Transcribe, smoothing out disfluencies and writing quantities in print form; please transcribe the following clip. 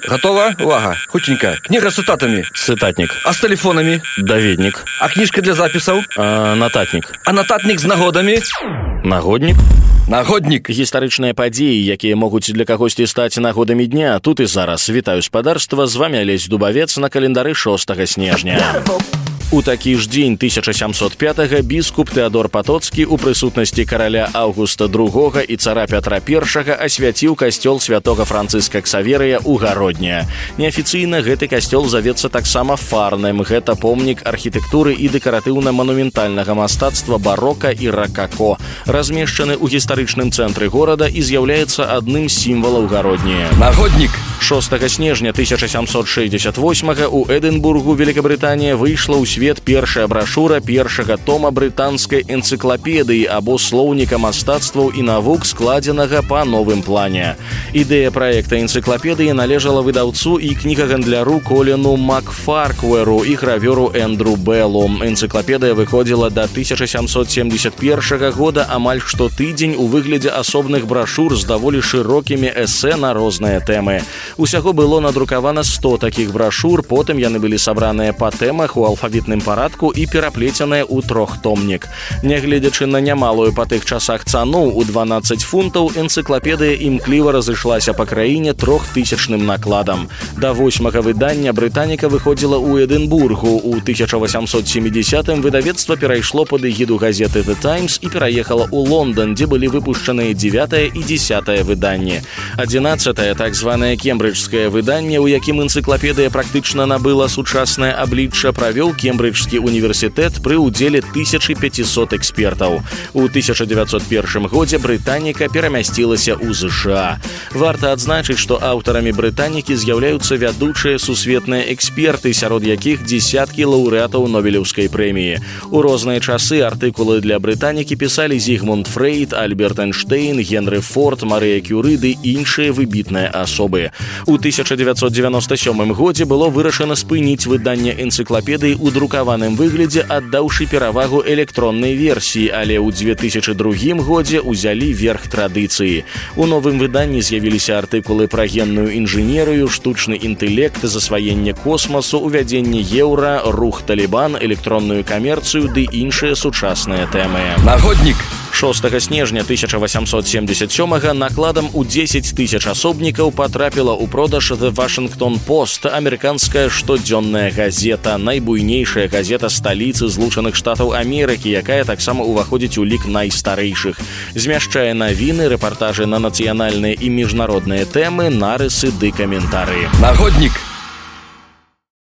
Готова? Увага. Хутенька. Книга с цитатами. Цытатнік. А с телефонами? Даведнік. А книжка для записаў? Нататнік. А нататник с нагодами? Нагоднік. Нагодник. Гістарычныя падзеі, якія могуць для кагосьці стаць нагодамі дня, тут і зараз. Вітаю спадарства, з вами Алесь Дубавец на календары 6 снежня. У такі ж дзень 1705-го біскуп Тэадор Патоцкі у прысутнасці караля Аўгуста II і цара Пятра I асвяціў касцёл святога Францыска Ксаверыя ў Гародня. Неафіцыйна гэты касцёл завецца таксама фарным. Гэта помнік архітэктуры і дэкаратыўна-манументальнага мастацтва барока і ракако. Размешчаны ў гістарычным цэнтры горада і з'яўляецца адным з сімвалаў Гародні. Нагодник. 6 снежня 1768-го у Эдинбургу, Великабрытанія, выйшла ў свет першая брашура першага тома брытанскай энцыклапедыі або слоўніка мастацтваў і навук, складзенага па новым плане. Ідэя праекта энцыклапедыі належала выдаўцу і кнігагандляру Колену Макфаркверу і гравёру Эндру Беллу. Энцыклапедыя выходзіла да 1771 года амаль штотыдзень у выглядзе асобных брашур з даволі шырокімі эсэ на розныя тэмы. Усяго было надрукавана 100 такіх брашур, потым яны былі сабраныя па тэмах у алфавітным парадку і пераплеценыя ў трохтомнік. Нягледзячы на нямалую па тых часах цану ў 12 фунтаў, энцыклапедыя імкліва разышлася па краіне 3000-ным накладам. Да 8-га выдання брытаніка выходзіла ў Эдинбургу. У 1870-м выдавецтва перайшло пад эгіду газеты The Times і пераехала ў Лондан, дзе былі выпушчаныя 9 і 10 выданні. 11-е, так званае кембриджскае выданне, у якім энцыклапедыя практычна набыла сучаснае аблічча, правёў Кембриджскі універсітэт пры ўдзеле 1500 экспертаў. У 1901 годзе брытаніка перамясцілася ў ЗША. Варта адзначыць, што аўтарамі брытанікі з'яўляюцца вядучыя сусветныя эксперты, сярод якіх дзесяткі лаўрэатаў Нобелеўскай прэміі. У розныя часы артыкулы для брытанікі пісалі Зігмунд Фрейд, Альберт Эйнштейн, Генры Форд, Марыя Кюры ды іншыя выбітныя асобы. У 1997 годзе было вырашана спыніць выданне энцыклапедыі ў друкаваным выглядзе, аддаўшы перавагу электроннай версіі, але ў 2002 годзе ўзялі верх традыцыі. У новым выданні з'явіліся артыкулы пра генную інжынерыю, штучны інтэлект, засваенне космасу, увядзенне еўра, рух Талібан, электронную камерцыю ды іншыя сучасныя тэмы. Нагодник. 6 снежня 1877-го накладам у 10 000 асобнікаў потрапіла ў продаж The Washington Post, амерыканская штодзённая газета, найбуйнейшая газета сталіцы Злучаных Штатаў Амерыкі, якая таксама ўваходзіць у лік найстарэйшых. Змяшчае навіны, рэпартажы на нацыянальныя і міжнародныя тэмы, нарысы ды каментары. Нагодник.